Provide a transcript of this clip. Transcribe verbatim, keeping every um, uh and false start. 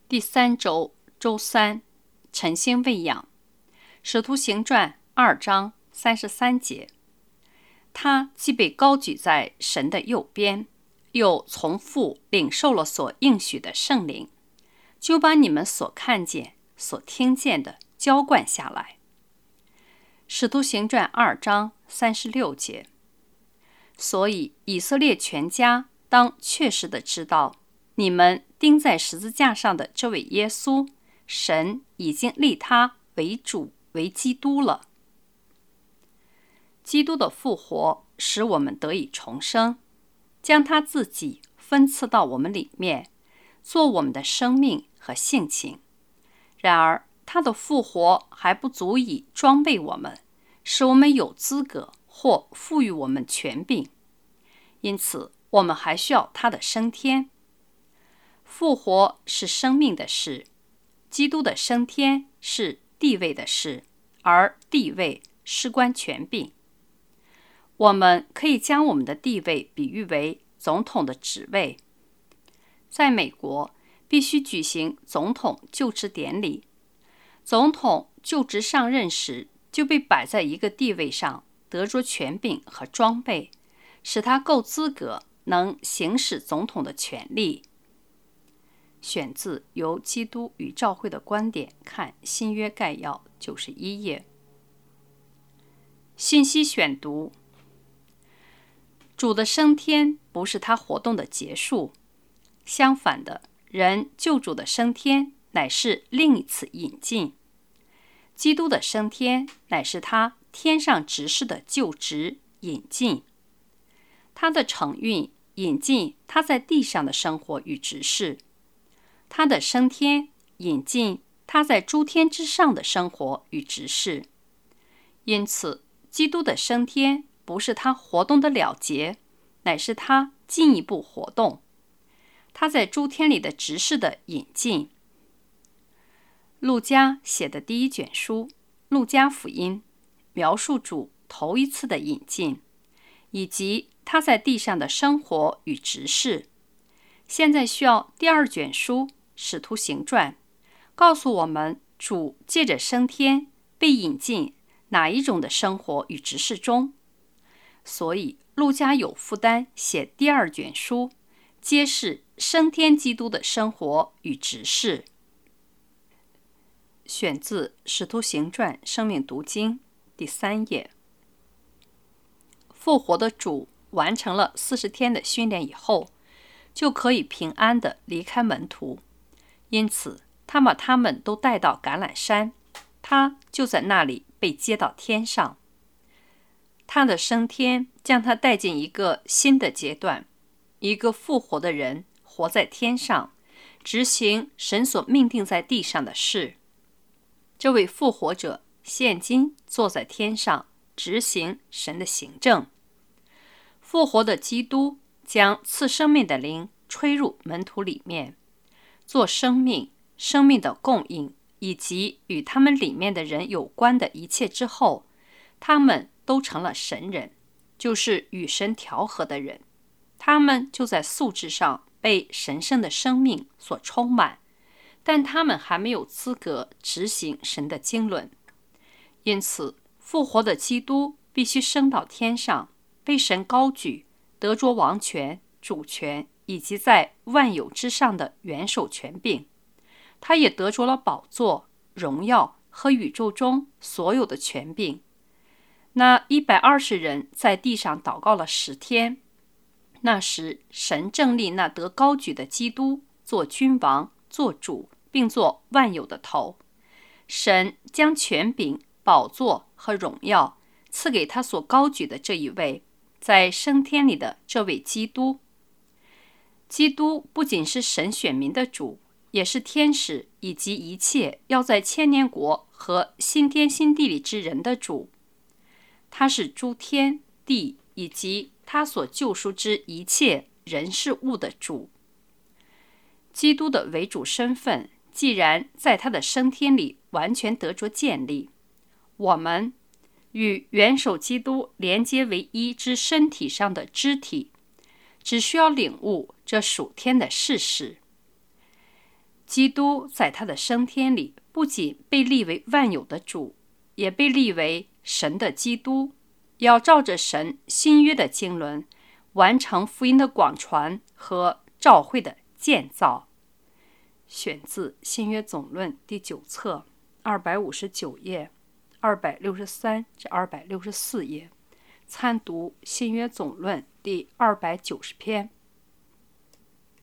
第三周周三，晨星喂养，使徒行传二章三十三节。他既被高举在神的右边，又从父领受了所应许的圣灵，就把你们所看见、所听见的浇灌下来。使徒行传二章三十六节。所以以色列全家当确实的知道，你们钉在十字架上的这位耶稣，神已经立他为主为基督了。基督的复活使我们得以重生，将他自己分赐到我们里面，做我们的生命和性情。然而他的复活还不足以装备我们，使我们有资格或赋予我们权柄，因此我们还需要他的升天。复活是生命的事，基督的升天是地位的事，而地位事关权柄。我们可以将我们的地位比喻为总统的职位。在美国，必须举行总统就职典礼。总统就职上任时，就被摆在一个地位上，得着权柄和装备，使他够资格能行使总统的权利。选自由基督与教会的观点看新约概要九十一页。信息选读：主的升天不是他活动的结束，相反的，人救主的升天乃是另一次引进。基督的升天乃是他天上执事的就职引进，他的承运引进他在地上的生活与执事，他的升天引进他在诸天之上的生活与执事。因此，基督的升天不是他活动的了结，乃是他进一步活动，他在诸天里的执事的引进。路加写的第一卷书《路加福音》描述主头一次的引进，以及他在地上的生活与执事。现在需要第二卷书《使徒行传》告诉我们主借着升天被引进哪一种的生活与执事中。所以路加有负担写第二卷书，揭示升天基督的生活与执事。选自《使徒行传》生命读经第三页。复活的主完成了四十天的训练以后，就可以平安地离开门徒，因此他把他们都带到橄榄山，他就在那里被接到天上。他的升天将他带进一个新的阶段，一个复活的人活在天上，执行神所命定在地上的事。这位复活者现今坐在天上，执行神的行政。复活的基督将赐生命的灵吹入门徒里面，做生命、生命的供应以及与他们里面的人有关的一切之后，他们都成了神人，就是与神调和的人。他们就在素质上被神圣的生命所充满，但他们还没有资格执行神的经纶。因此，复活的基督必须升到天上，被神高举，得着王权、主权以及在万有之上的元首权柄。他也得着了宝座、荣耀和宇宙中所有的权柄。那一百二十人在地上祷告了十天，那时神正立那得高举的基督做君王、做主，并做万有的头。神将权柄、宝座和荣耀赐给他所高举的这一位，在升天里的这位基督。基督不仅是神选民的主，也是天使以及一切要在千年国和新天新地里之人的主。他是诸天地以及他所救赎之一切人事物的主。基督的为主身份既然在他的升天里完全得着建立，我们与元首基督连接为一之身体上的肢体，只需要领悟这属天的事实。 基督在他的升天里不仅被立为万有的主，也被立为神的基督，要照着神新约的经纶，完成福音的广传和教会的建造。选自《新约总论》第九册二百五十九页、二百六十三至二百六十四页，参读《新约总论》第二百九十篇。